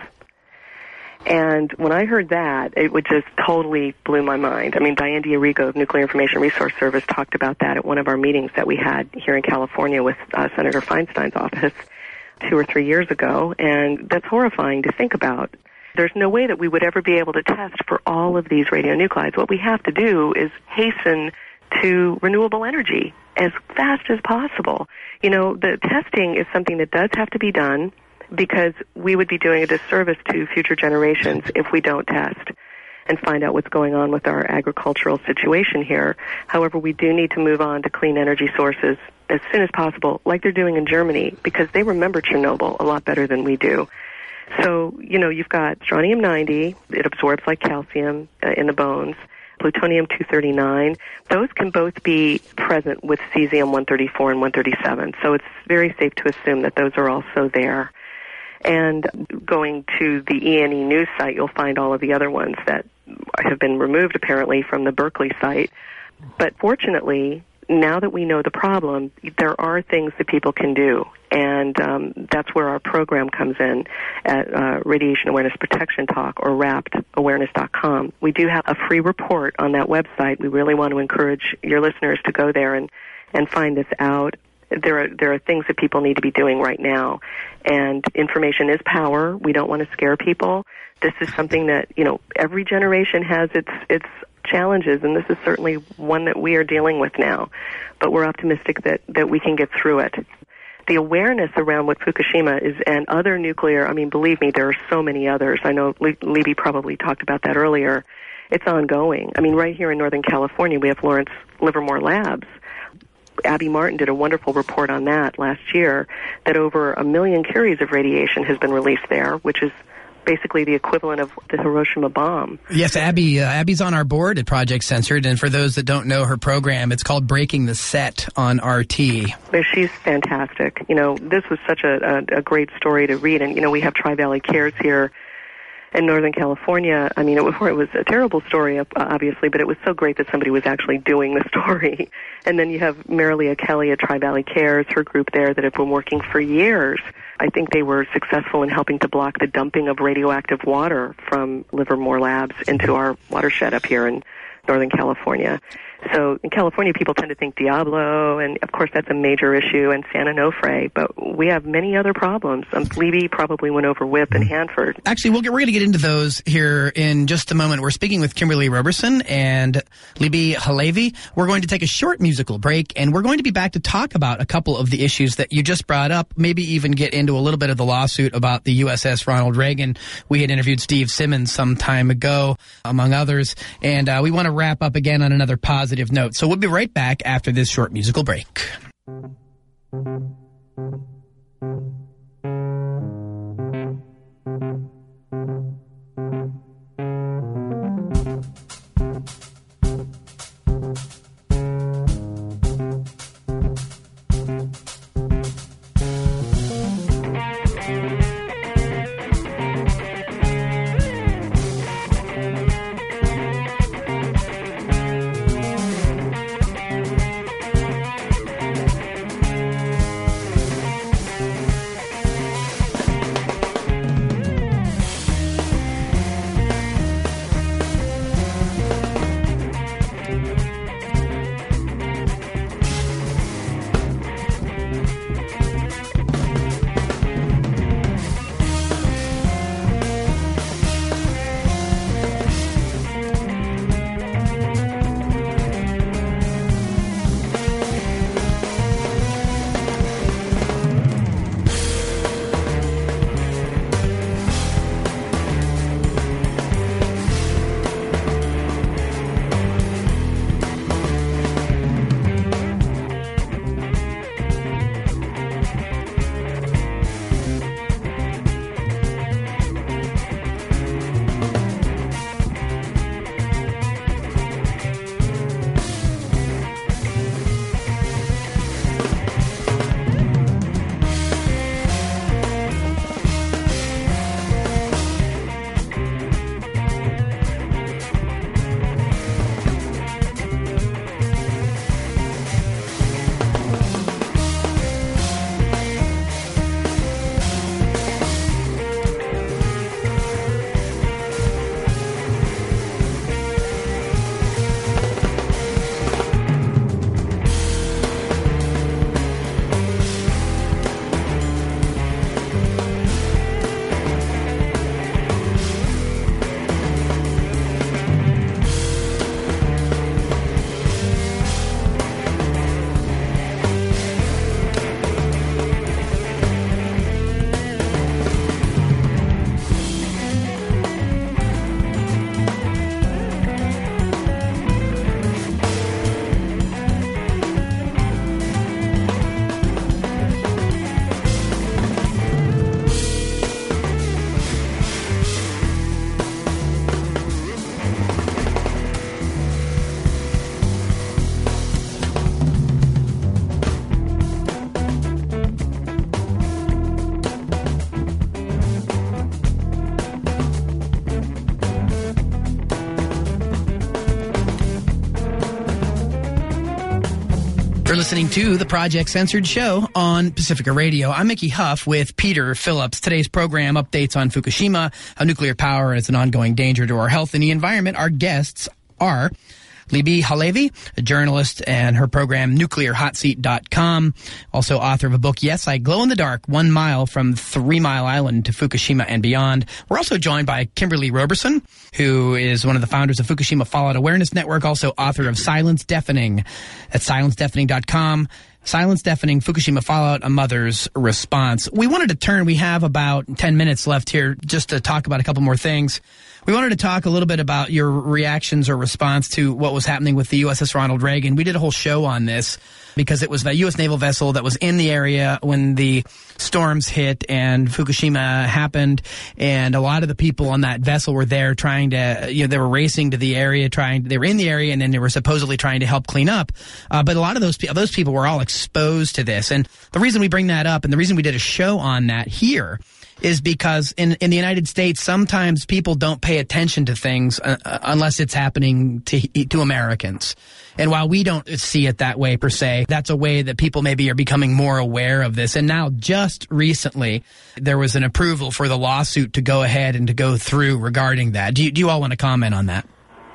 S5: And when I heard that, it would just totally blew my mind. I mean, Diane D'Arrigo of Nuclear Information Resource Service talked about that at one of our meetings that we had here in California with uh, Senator Feinstein's office two or three years ago, and that's horrifying to think about. There's no way that we would ever be able to test for all of these radionuclides. What we have to do is hasten to renewable energy as fast as possible. You know, the testing is something that does have to be done because we would be doing a disservice to future generations if we don't test and find out what's going on with our agricultural situation here. However, we do need to move on to clean energy sources as soon as possible, like they're doing in Germany, because they remember Chernobyl a lot better than we do. So, you know, you've got strontium ninety. It absorbs like calcium uh, in the bones. Plutonium two thirty-nine. Those can both be present with cesium one thirty-four and one thirty-seven. So it's very safe to assume that those are also there. And going to the E and E News site, you'll find all of the other ones that have been removed, apparently, from the Berkeley site. But fortunately, now that we know the problem, there are things that people can do. And um, that's where our program comes in at uh, Radiation Awareness Protection Talk, or rapt awareness dot com. We do have a free report on that website. We really want to encourage your listeners to go there and, and find this out. There are there are things that people need to be doing right now. And information is power. We don't want to scare people. This is something that, you know, every generation has its its challenges, and this is certainly one that we are dealing with now. But we're optimistic that, that we can get through it. The awareness around what Fukushima is and other nuclear, I mean, believe me, there are so many others. I know Libbe probably talked about that earlier. It's ongoing. I mean, right here in Northern California, we have Lawrence Livermore Labs. Abby Martin did a wonderful report on that last year, that over a million curies of radiation has been released there, which is basically the equivalent of the Hiroshima bomb.
S2: Yes, Abby. Uh, Abby's on our board at Project Censored, and for those that don't know her program, it's called Breaking the Set on R T.
S5: She's fantastic. You know, this was such a, a, a great story to read, and, you know, we have Tri-Valley Cares here in Northern California. I mean, it was, it was a terrible story, obviously, but it was so great that somebody was actually doing the story. And then you have Marilia Kelly at Tri-Valley Cares, her group there, that have been working for years. I think they were successful in helping to block the dumping of radioactive water from Livermore Labs into our watershed up here in Northern California. So in California, people tend to think Diablo, and of course that's a major issue, and San Onofre, but we have many other problems. Um, Libbe probably went over W I P and Hanford.
S2: Actually, we'll get, we're going to get into those here in just a moment. We're speaking with Kimberly Roberson and Libbe HaLevy. We're going to take a short musical break, and we're going to be back to talk about a couple of the issues that you just brought up, maybe even get into a little bit of the lawsuit about the U S S Ronald Reagan. We had interviewed Steve Simmons some time ago, among others, and uh, we want to wrap up again on another positive note. So we'll be right back after this short musical break. listening to the Project Censored Show on Pacifica Radio. I'm Mickey Huff with Peter Phillips. Today's program updates on Fukushima, how nuclear power is an ongoing danger to our health and the environment. Our guests are Libbe HaLevy, a journalist, and her program nuclear hot seat dot com, also author of a book, Yes, I Glow in the Dark, One Mile from Three Mile Island to Fukushima and Beyond. We're also joined by Kimberly Roberson, who is one of the founders of Fukushima Fallout Awareness Network, also author of Silence Deafening at silence deafening dot com. Silence Deafening, Fukushima Fallout, A Mother's Response. We wanted to turn, we have about ten minutes left here just to talk about a couple more things. We wanted to talk a little bit about your reactions or response to what was happening with the U S S Ronald Reagan. We did a whole show on this because it was the U S naval vessel that was in the area when the storms hit and Fukushima happened, and a lot of the people on that vessel were there trying to, you know, they were racing to the area, trying, they were in the area, and then they were supposedly trying to help clean up. Uh, but a lot of those, those people were all exposed to this. And the reason we bring that up, and the reason we did a show on that here, is because in, in the United States, sometimes people don't pay attention to things uh, unless it's happening to to Americans. And while we don't see it that way per se, that's a way that people maybe are becoming more aware of this. And now just recently, there was an approval for the lawsuit to go ahead and to go through regarding that. Do you, do you all want to comment on that?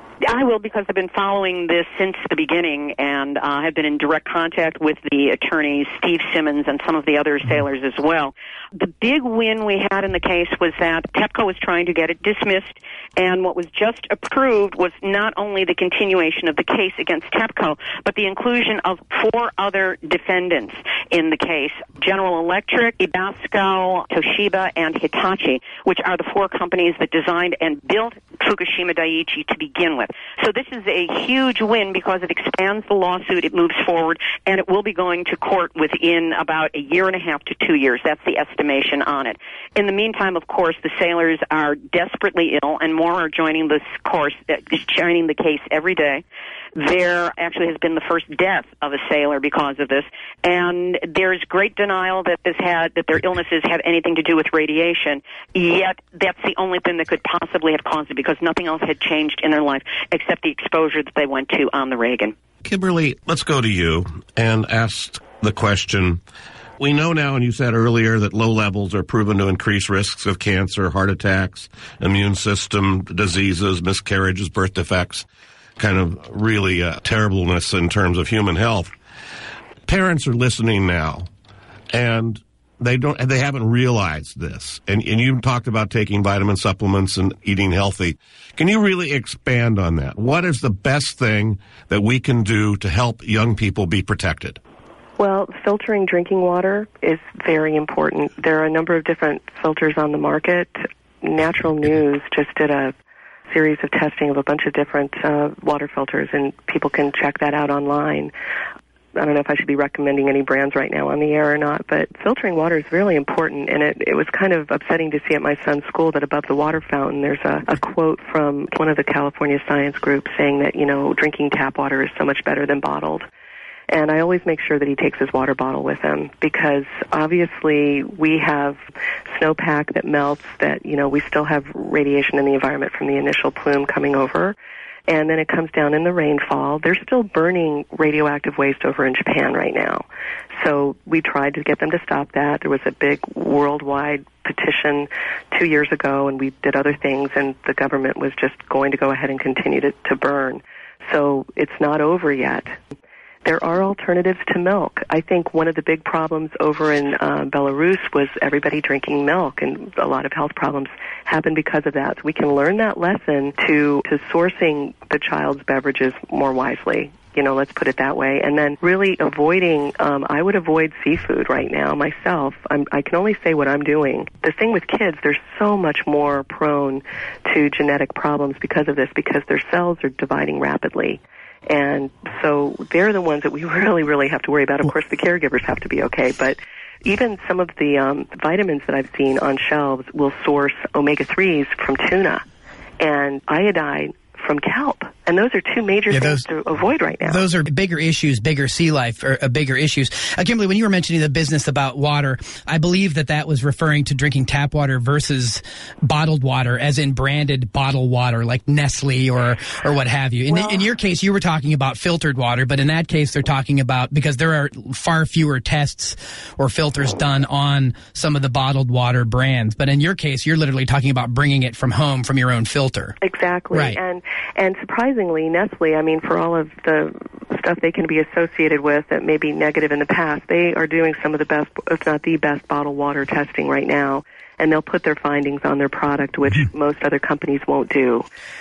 S4: I will, because I've been following this since the beginning, and uh, have been in direct contact with the attorneys, Steve Simmons, and some of the other sailors as well. The big win we had in the case was that TEPCO was trying to get it dismissed, and what was just approved was not only the continuation of the case against TEPCO, but the inclusion of four other defendants in the case: General Electric, Ebasco, Toshiba, and Hitachi, which are the four companies that designed and built Fukushima Daiichi to begin with. So this is a huge win because it expands the lawsuit, it moves forward, and it will be going to court within about a year and a half to two years. That's the estimation on it. In the meantime, of course, the sailors are desperately ill, and more are joining this course, uh, joining the case every day. There actually has been the first death of a sailor because of this, and there's great denial that this had that their illnesses have anything to do with radiation. Yet that's the only thing that could possibly have caused it, because nothing else had changed in their life except the exposure that they went to on the Reagan.
S3: Kimberly, let's go to you and ask the question. We know now, and you said earlier, that low levels are proven to increase risks of cancer, heart attacks, immune system diseases, miscarriages, birth defects, kind of really uh, terribleness in terms of human health. Parents are listening now, and they don't, they haven't realized this. And, and you talked about taking vitamin supplements and eating healthy. Can you really expand on that? What is the best thing that we can do to help young people be protected?
S5: Well, filtering drinking water is very important. There are a number of different filters on the market. Natural News just did a series of testing of a bunch of different uh, water filters, and people can check that out online. I don't know if I should be recommending any brands right now on the air or not, but filtering water is really important, and it, it was kind of upsetting to see at my son's school that above the water fountain there's a, a quote from one of the California science groups saying that, you know, drinking tap water is so much better than bottled. And I always make sure that he takes his water bottle with him, because obviously we have snowpack that melts, that, you know, we still have radiation in the environment from the initial plume coming over. And then it comes down in the rainfall. They're still burning radioactive waste over in Japan right now. So we tried to get them to stop that. There was a big worldwide petition two years ago, and we did other things, and the government was just going to go ahead and continue to, to burn. So it's not over yet. There are alternatives to milk. I think one of the big problems over in uh, Belarus was everybody drinking milk, and a lot of health problems happen because of that. So we can learn that lesson to, to sourcing the child's beverages more wisely. You know, let's put it that way. And then really avoiding, um, I would avoid seafood right now myself. I'm, I can only say what I'm doing. The thing with kids, they're so much more prone to genetic problems because of this, because their cells are dividing rapidly. And so they're the ones that we really, really have to worry about. Of course, the caregivers have to be okay, but even some of the um, vitamins that I've seen on shelves will source omega threes from tuna and iodine from kelp. And those are two major
S2: yeah,
S5: things
S2: those,
S5: to avoid right now.
S2: Those are bigger issues, bigger sea life, or uh, bigger issues. Uh, Kimberly, when you were mentioning the business about water, I believe that that was referring to drinking tap water versus bottled water, as in branded bottled water, like Nestle or or what have you. In,
S5: well,
S2: in your case, you were talking about filtered water, but in that case, they're talking about, because there are far fewer tests or filters done on some of the bottled water brands. But in your case, you're literally talking about bringing it from home from your own filter.
S5: Exactly.
S2: Right.
S5: And and surprisingly, Nestle, I mean, for all of the stuff they can be associated with that may be negative in the past, they are doing some of the best, if not the best, bottled water testing right now. And they'll put their findings on their product, which most other companies won't do.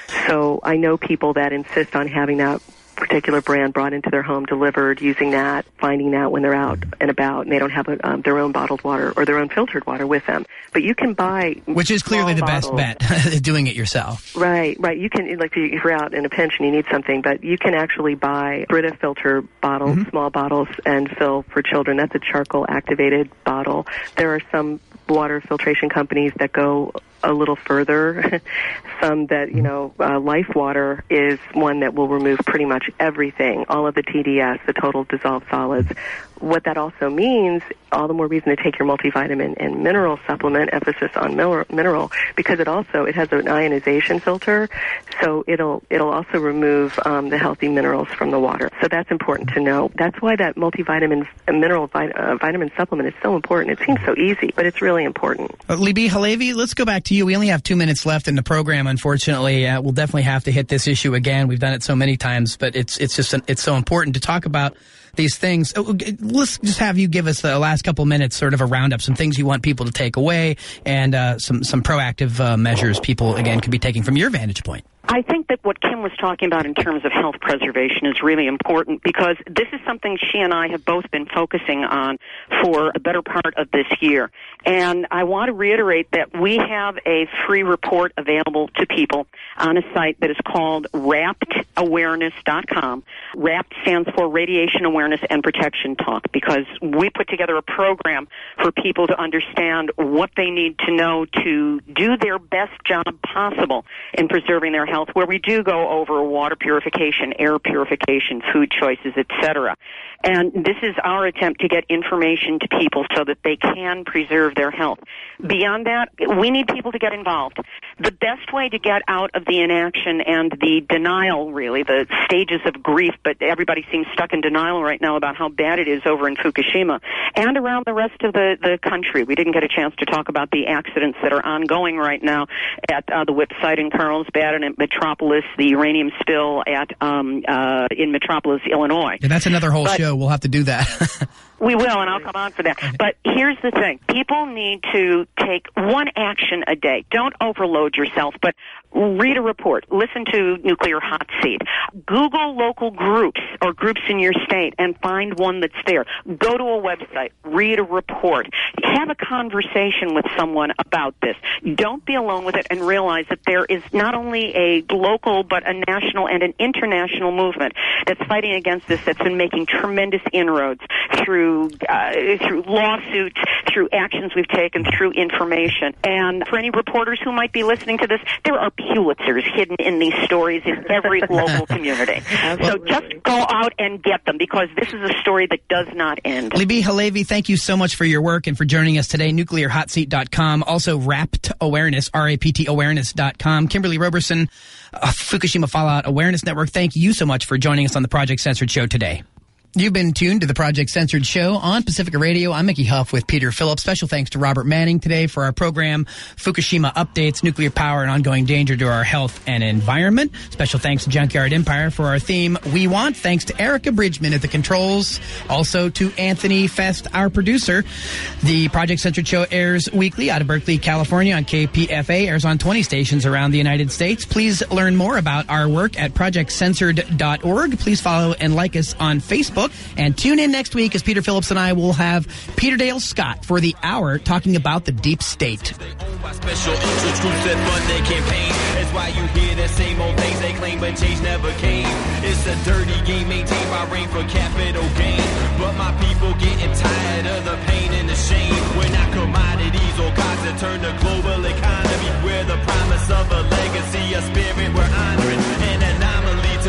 S5: So I know people that insist on having that particular brand brought into their home, delivered, using that, finding that when they're out and about, and they don't have a, um, their own bottled water or their own filtered water with them. But you can buy,
S2: which is clearly the
S5: bottles.
S2: best bet, doing it yourself.
S5: Right, right. You can, like, if you're out in a pinch and you need something, but you can actually buy Brita filter bottles, mm-hmm. small bottles, and fill for children. That's a charcoal activated bottle. There are some water filtration companies that go a little further. Some that, you know, uh, Life Water is one that will remove pretty much everything, all of the T D S, the total dissolved solids. What that also means, all the more reason to take your multivitamin and mineral supplement, emphasis on mineral, because it also, it has an ionization filter, so it'll it'll also remove um, the healthy minerals from the water. So that's important to know. That's why that multivitamin and mineral vit- uh, vitamin supplement is so important. It seems so easy, but it's really important.
S2: Uh, Libby Halevi, let's go back to you. We only have two minutes left in the program, unfortunately. Uh, we'll definitely have to hit this issue again. We've done it so many times, but it's it's just an, it's so important to talk about these things. Let's just have you give us the last couple minutes, sort of a roundup, some things you want people to take away, and uh, some some proactive uh, measures people, again, could be taking from your vantage point.
S4: I think that what Kim was talking about in terms of health preservation is really important, because this is something she and I have both been focusing on for the better part of this year. And I want to reiterate that we have a free report available to people on a site that is called rapt awareness dot com. RAPT stands for Radiation Awareness and Protection Talk, because we put together a program for people to understand what they need to know to do their best job possible in preserving their health, where we do go over water purification, air purification, food choices, et cetera. And this is our attempt to get information to people so that they can preserve their health. Beyond that, we need people to get involved. The best way to get out of the inaction and the denial, really, the stages of grief, but everybody seems stuck in denial right now about how bad it is over in Fukushima and around the rest of the, the country. We didn't get a chance to talk about the accidents that are ongoing right now at uh, the W I P site in Carlsbad and at Metropolis, the uranium spill at um, uh, in Metropolis, Illinois.
S2: Yeah, that's another whole
S4: but,
S2: show. We'll have to do that.
S4: We will, and I'll come on for that. But here's the thing. People need to take one action a day. Don't overload yourself, but read a report. Listen to Nuclear Hot Seat. Google local groups or groups in your state and find one that's there. Go to a website. Read a report. Have a conversation with someone about this. Don't be alone with it, and realize that there is not only a local but a national and an international movement that's fighting against this, that's been making tremendous inroads through uh, through lawsuits, through actions we've taken, through information. And for any reporters who might be listening to this, there are Pulitzers hidden in these stories in every local community. So just go out and get them, because this is a story that does not end.
S2: Libby Halevi, thank you so much for your work and for joining us today. nuclear hot seat dot com. Also, RAPT Awareness, R A P T awareness dot com. Kimberly Roberson, uh, Fukushima Fallout Awareness Network, thank you so much for joining us on the Project Censored Show today. You've been tuned to the Project Censored Show on Pacifica Radio. I'm Mickey Huff with Peter Phillips. Special thanks to Robert Manning today for our program, Fukushima Updates, Nuclear Power and Ongoing Danger to Our Health and Environment. Special thanks to Junkyard Empire for our theme, We Want. Thanks to Erica Bridgman at the controls. Also to Anthony Fest, our producer. The Project Censored Show airs weekly out of Berkeley, California on K P F A, airs on twenty stations around the United States. Please learn more about our work at project censored dot org. Please follow and like us on Facebook. And tune in next week as Peter Phillips and I will have Peter Dale Scott for the hour talking about the deep state.
S1: Special interest groups that fund their campaign. That's why you hear the same old things they claim, but change never came. It's a dirty game maintained by rain for capital gain. But my people getting tired of the pain and the shame. We're not commodities or gods that turn the global economy. We're the promise of a legacy, a spirit we're honoring, an anomaly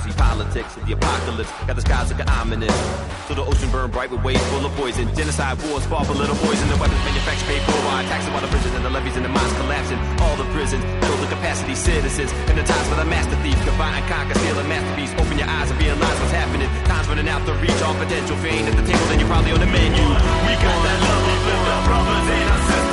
S1: democracy, politics, the apocalypse. Got the skies looking ominous. So the ocean burn bright with waves full of poison. Genocide wars fought for little boys, and the weapons manufactured paid for by taxing while the prisons and the levees and the mines collapsing. All the prisons build the capacity citizens. And the times for the master thief, combine and conquer, steal a masterpiece. Open your eyes and realize what's happening. Time's running out to reach all potential. If you ain't at the table, then you're probably on the menu. We got that love of our brothers and our sisters.